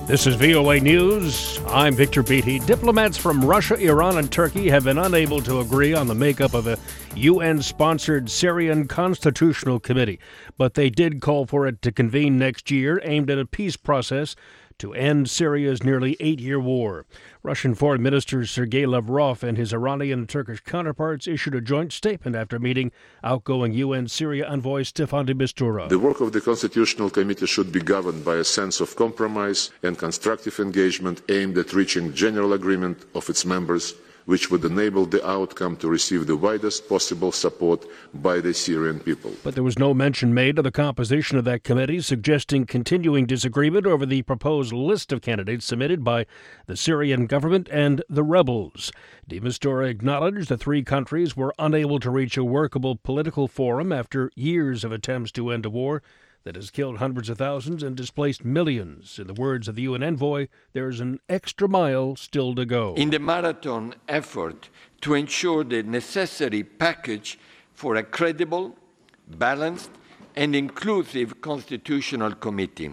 This is VOA News. I'm Victor Beatty. Diplomats from Russia, Iran, and Turkey have been unable to agree on the makeup of a UN-sponsored Syrian Constitutional Committee, but they did call for it to convene next year, aimed at a peace process to end Syria's nearly 8-year war. Russian Foreign Minister Sergei Lavrov and his Iranian and Turkish counterparts issued a joint statement after meeting outgoing UN Syria envoy Staffan de Mistura. The work of the Constitutional Committee should be governed by a sense of compromise and constructive engagement aimed at reaching general agreement of its members, which would enable the outcome to receive the widest possible support by the Syrian people. But there was no mention made of the composition of that committee, suggesting continuing disagreement over the proposed list of candidates submitted by the Syrian government and the rebels. De Mistura acknowledged the three countries were unable to reach a workable political forum after years of attempts to end a war that has killed hundreds of thousands and displaced millions. In the words of the UN envoy, there's an extra mile still to go. In the marathon effort to ensure the necessary package for a credible, balanced, and inclusive constitutional committee,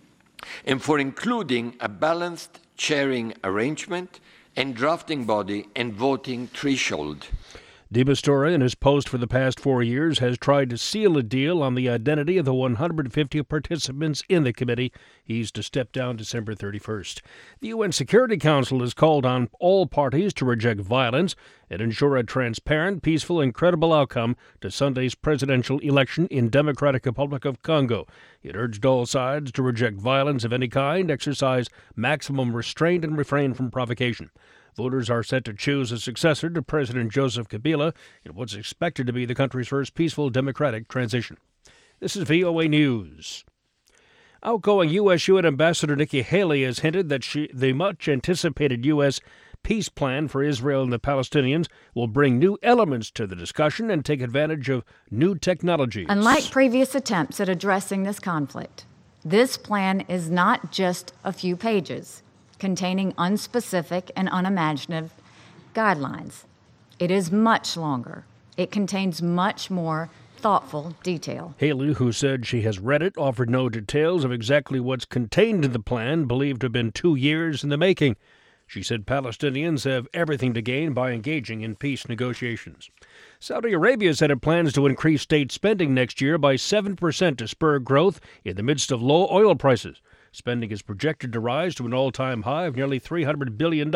and for including a balanced chairing arrangement and drafting body and voting threshold. De Mistura, in his post for the past 4 years, has tried to seal a deal on the identity of the 150 participants in the committee. He's to step down December 31st. The UN Security Council has called on all parties to reject violence and ensure a transparent, peaceful, and credible outcome to Sunday's presidential election in Democratic Republic of Congo. It urged all sides to reject violence of any kind, exercise maximum restraint, and refrain from provocation. Voters are set to choose a successor to President Joseph Kabila in what's expected to be the country's first peaceful democratic transition. This is VOA News. Outgoing U.S. UN Ambassador Nikki Haley has hinted that the much-anticipated U.S. peace plan for Israel and the Palestinians will bring new elements to the discussion and take advantage of new technologies. Unlike previous attempts at addressing this conflict, this plan is not just a few pages containing unspecific and unimaginative guidelines. It is much longer. It contains much more thoughtful detail. Haley, who said she has read it, offered no details of exactly what's contained in the plan, believed to have been 2 years in the making. She said Palestinians have everything to gain by engaging in peace negotiations. Saudi Arabia said it plans to increase state spending next year by 7% to spur growth in the midst of low oil prices. Spending is projected to rise to an all-time high of nearly $300 billion.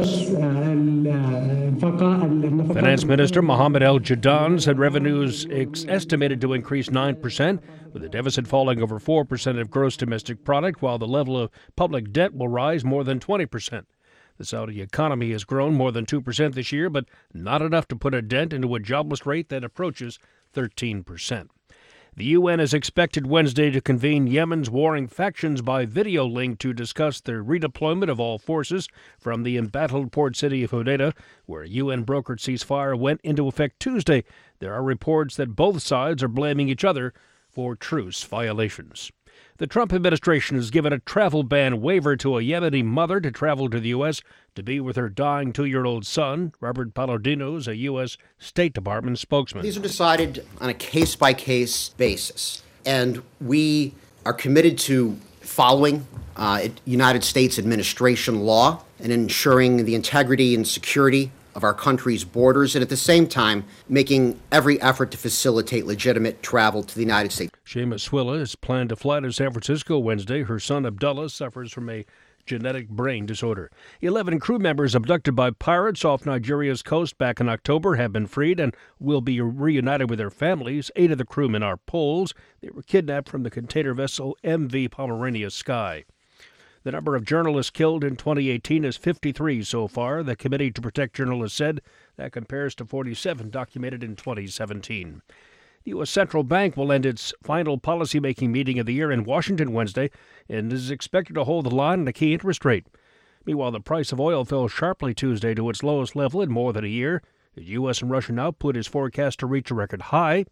Finance Minister Mohammed Al-Jadaan said revenues estimated to increase 9%, with the deficit falling over 4% of gross domestic product, while the level of public debt will rise more than 20%. The Saudi economy has grown more than 2% this year, but not enough to put a dent into a jobless rate that approaches 13%. The UN is expected Wednesday to convene Yemen's warring factions by video link to discuss the redeployment of all forces from the embattled port city of Hodeidah, where a UN-brokered ceasefire went into effect Tuesday. There are reports that both sides are blaming each other for truce violations. The Trump administration has given a travel ban waiver to a Yemeni mother to travel to the U.S. to be with her dying 2-year-old son. Robert Palladino is a U.S. State Department spokesman. These are decided on a case-by-case basis, and we are committed to following United States administration law and ensuring the integrity and security of our country's borders, and at the same time making every effort to facilitate legitimate travel to the United States. Seamus Swilla has planned to fly to San Francisco Wednesday. Her son Abdullah suffers from a genetic brain disorder. 11 crew members abducted by pirates off Nigeria's coast back in October have been freed and will be reunited with their families. 8 of the crewmen are Poles. They were kidnapped from the container vessel MV Pomerania Sky. The number of journalists killed in 2018 is 53 so far. The Committee to Protect Journalists said that compares to 47 documented in 2017. The U.S. Central Bank will end its final policymaking meeting of the year in Washington Wednesday and is expected to hold the line on a key interest rate. Meanwhile, the price of oil fell sharply Tuesday to its lowest level in more than a year. The U.S. and Russian output is forecast to reach a record high.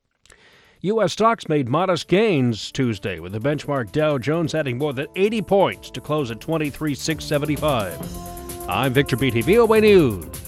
U.S. stocks made modest gains Tuesday, with the benchmark Dow Jones adding more than 80 points to close at 23,675. I'm Victor Beatty, VOA News.